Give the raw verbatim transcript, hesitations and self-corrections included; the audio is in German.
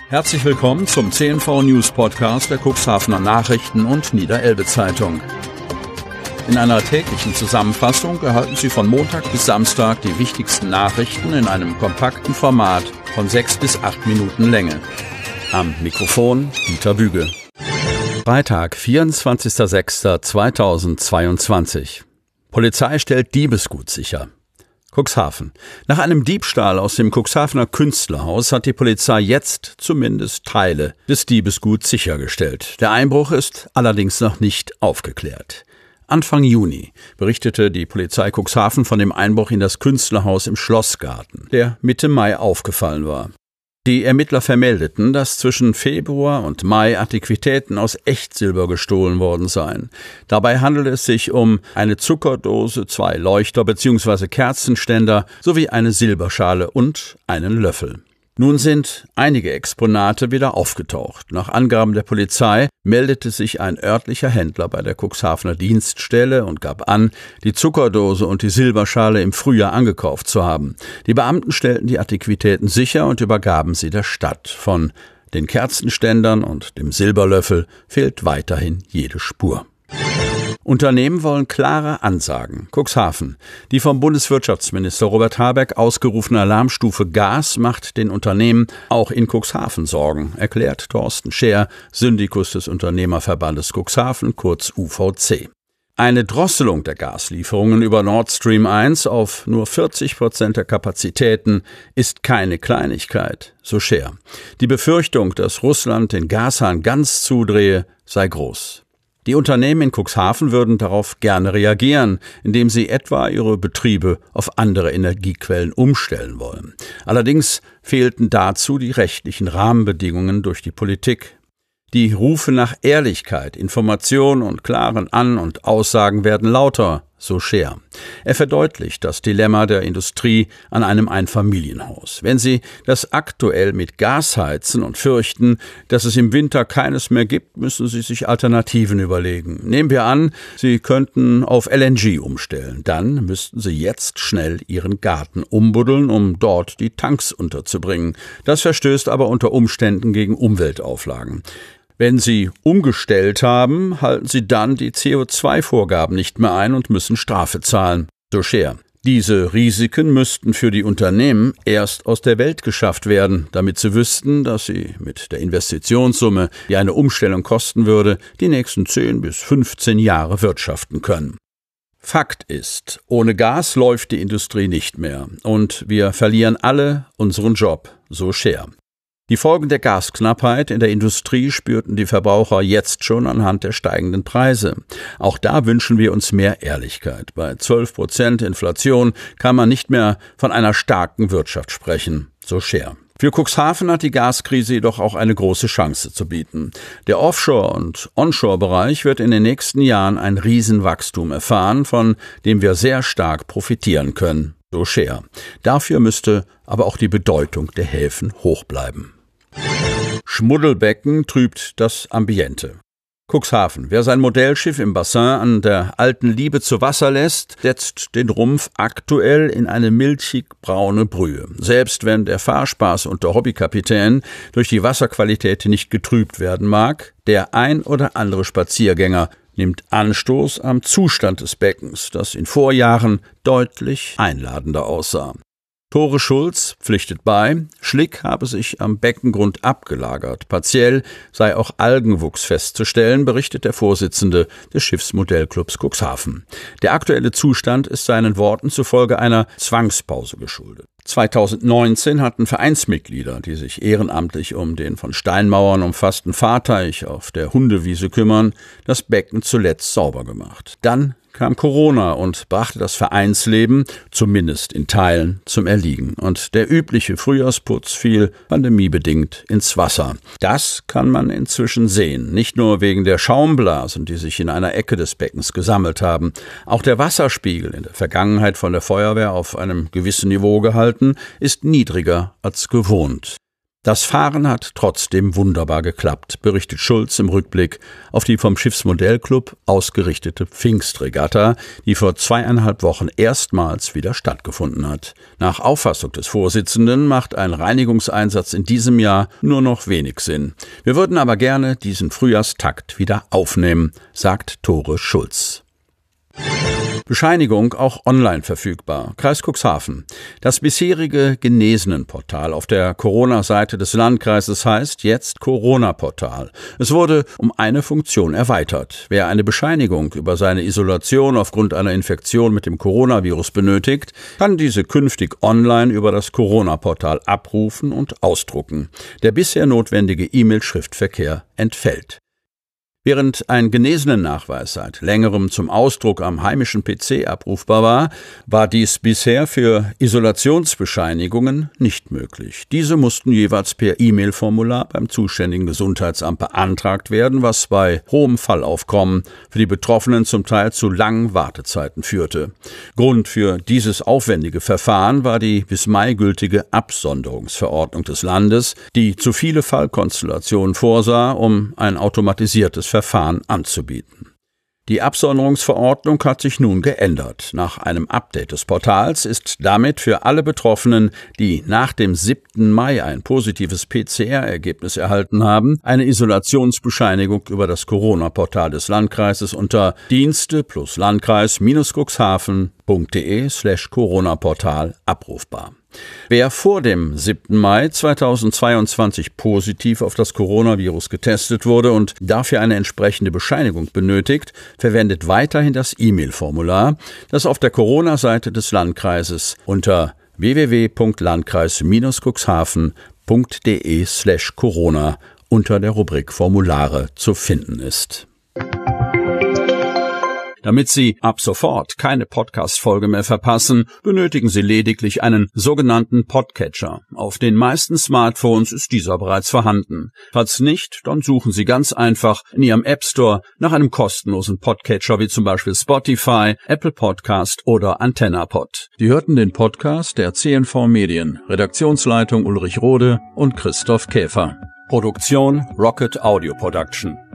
Herzlich willkommen zum C N V News Podcast der Cuxhavener Nachrichten und Niederelbe Zeitung. In einer täglichen Zusammenfassung erhalten Sie von Montag bis Samstag die wichtigsten Nachrichten in einem kompakten Format von sechs bis acht Minuten Länge. Am Mikrofon Dieter Büge. Freitag, vierundzwanzigster sechster zweitausendzweiundzwanzig. Polizei stellt Diebesgut sicher. Cuxhaven. Nach einem Diebstahl aus dem Cuxhavener Künstlerhaus hat die Polizei jetzt zumindest Teile des Diebesguts sichergestellt. Der Einbruch ist allerdings noch nicht aufgeklärt. Anfang Juni berichtete die Polizei Cuxhaven von dem Einbruch in das Künstlerhaus im Schlossgarten, der Mitte Mai aufgefallen war. Die Ermittler vermeldeten, dass zwischen Februar und Mai Antiquitäten aus Echtsilber gestohlen worden seien. Dabei handelt es sich um eine Zuckerdose, zwei Leuchter bzw. Kerzenständer sowie eine Silberschale und einen Löffel. Nun sind einige Exponate wieder aufgetaucht. Nach Angaben der Polizei meldete sich ein örtlicher Händler bei der Cuxhavener Dienststelle und gab an, die Zuckerdose und die Silberschale im Frühjahr angekauft zu haben. Die Beamten stellten die Antiquitäten sicher und übergaben sie der Stadt. Von den Kerzenständern und dem Silberlöffel fehlt weiterhin jede Spur. Unternehmen wollen klare Ansagen. Cuxhaven. Die vom Bundeswirtschaftsminister Robert Habeck ausgerufene Alarmstufe Gas macht den Unternehmen auch in Cuxhaven Sorgen, erklärt Thorsten Scheer, Syndikus des Unternehmerverbandes Cuxhaven, kurz U V C. Eine Drosselung der Gaslieferungen über Nord Stream eins auf nur vierzig Prozent der Kapazitäten ist keine Kleinigkeit, so Scheer. Die Befürchtung, dass Russland den Gashahn ganz zudrehe, sei groß. Die Unternehmen in Cuxhaven würden darauf gerne reagieren, indem sie etwa ihre Betriebe auf andere Energiequellen umstellen wollen. Allerdings fehlten dazu die rechtlichen Rahmenbedingungen durch die Politik. Die Rufe nach Ehrlichkeit, Information und klaren An- und Aussagen werden lauter, so Scheer. Er verdeutlicht das Dilemma der Industrie an einem Einfamilienhaus. Wenn sie das aktuell mit Gas heizen und fürchten, dass es im Winter keines mehr gibt, müssen sie sich Alternativen überlegen. Nehmen wir an, sie könnten auf L N G umstellen. Dann müssten sie jetzt schnell ihren Garten umbuddeln, um dort die Tanks unterzubringen. Das verstößt aber unter Umständen gegen Umweltauflagen. Wenn Sie umgestellt haben, halten Sie dann die C O zwei Vorgaben nicht mehr ein und müssen Strafe zahlen, so Scheer. Diese Risiken müssten für die Unternehmen erst aus der Welt geschafft werden, damit sie wüssten, dass sie mit der Investitionssumme, die eine Umstellung kosten würde, die nächsten zehn bis fünfzehn Jahre wirtschaften können. Fakt ist, ohne Gas läuft die Industrie nicht mehr und wir verlieren alle unseren Job, so Scheer. Die Folgen der Gasknappheit in der Industrie spürten die Verbraucher jetzt schon anhand der steigenden Preise. Auch da wünschen wir uns mehr Ehrlichkeit. Bei zwölf Prozent Inflation kann man nicht mehr von einer starken Wirtschaft sprechen, so Scheer. Für Cuxhaven hat die Gaskrise jedoch auch eine große Chance zu bieten. Der Offshore- und Onshore-Bereich wird in den nächsten Jahren ein Riesenwachstum erfahren, von dem wir sehr stark profitieren können, so Scheer. Dafür müsste aber auch die Bedeutung der Häfen hoch bleiben. Schmuddelbecken trübt das Ambiente. Cuxhaven. Wer sein Modellschiff im Bassin an der alten Liebe zu Wasser lässt, setzt den Rumpf aktuell in eine milchig-braune Brühe. Selbst wenn der Fahrspaß unter Hobbykapitänen durch die Wasserqualität nicht getrübt werden mag, der ein oder andere Spaziergänger nimmt Anstoß am Zustand des Beckens, das in Vorjahren deutlich einladender aussah. Tore Schulz pflichtet bei, Schlick habe sich am Beckengrund abgelagert. Partiell sei auch Algenwuchs festzustellen, berichtet der Vorsitzende des Schiffsmodellclubs Cuxhaven. Der aktuelle Zustand ist seinen Worten zufolge einer Zwangspause geschuldet. zweitausendneunzehn hatten Vereinsmitglieder, die sich ehrenamtlich um den von Steinmauern umfassten Fahrteich auf der Hundewiese kümmern, das Becken zuletzt sauber gemacht. Dann kam Corona und brachte das Vereinsleben, zumindest in Teilen, zum Erliegen. Und der übliche Frühjahrsputz fiel pandemiebedingt ins Wasser. Das kann man inzwischen sehen, nicht nur wegen der Schaumblasen, die sich in einer Ecke des Beckens gesammelt haben. Auch der Wasserspiegel, in der Vergangenheit von der Feuerwehr auf einem gewissen Niveau gehalten, ist niedriger als gewohnt. Das Fahren hat trotzdem wunderbar geklappt, berichtet Schulz im Rückblick auf die vom Schiffsmodellclub ausgerichtete Pfingstregatta, die vor zweieinhalb Wochen erstmals wieder stattgefunden hat. Nach Auffassung des Vorsitzenden macht ein Reinigungseinsatz in diesem Jahr nur noch wenig Sinn. Wir würden aber gerne diesen Frühjahrstakt wieder aufnehmen, sagt Tore Schulz. Bescheinigung auch online verfügbar. Kreis Cuxhaven. Das bisherige Genesenenportal auf der Corona-Seite des Landkreises heißt jetzt Corona-Portal. Es wurde um eine Funktion erweitert. Wer eine Bescheinigung über seine Isolation aufgrund einer Infektion mit dem Coronavirus benötigt, kann diese künftig online über das Corona-Portal abrufen und ausdrucken. Der bisher notwendige E-Mail-Schriftverkehr entfällt. Während ein Genesenennachweis seit längerem zum Ausdruck am heimischen P C abrufbar war, war dies bisher für Isolationsbescheinigungen nicht möglich. Diese mussten jeweils per E-Mail-Formular beim zuständigen Gesundheitsamt beantragt werden, was bei hohem Fallaufkommen für die Betroffenen zum Teil zu langen Wartezeiten führte. Grund für dieses aufwendige Verfahren war die bis Mai gültige Absonderungsverordnung des Landes, die zu viele Fallkonstellationen vorsah, um ein automatisiertes Verfahren anzubieten. Die Absonderungsverordnung hat sich nun geändert. Nach einem Update des Portals ist damit für alle Betroffenen, die nach dem siebten Mai ein positives P C R-Ergebnis erhalten haben, eine Isolationsbescheinigung über das Corona-Portal des Landkreises unter Dienste plus Landkreis minus cuxhaven.de slash Corona-Portal abrufbar. Wer vor dem siebten Mai zweitausendzweiundzwanzig positiv auf das Coronavirus getestet wurde und dafür eine entsprechende Bescheinigung benötigt, verwendet weiterhin das E-Mail-Formular, das auf der Corona-Seite des Landkreises unter w w w punkt landkreis minus cuxhaven.de slash Corona unter der Rubrik Formulare zu finden ist. Damit Sie ab sofort keine Podcast-Folge mehr verpassen, benötigen Sie lediglich einen sogenannten Podcatcher. Auf den meisten Smartphones ist dieser bereits vorhanden. Falls nicht, dann suchen Sie ganz einfach in Ihrem App Store nach einem kostenlosen Podcatcher wie zum Beispiel Spotify, Apple Podcast oder AntennaPod. Sie hörten den Podcast der C N V Medien, Redaktionsleitung Ulrich Rode und Christoph Käfer. Produktion Rocket Audio Production.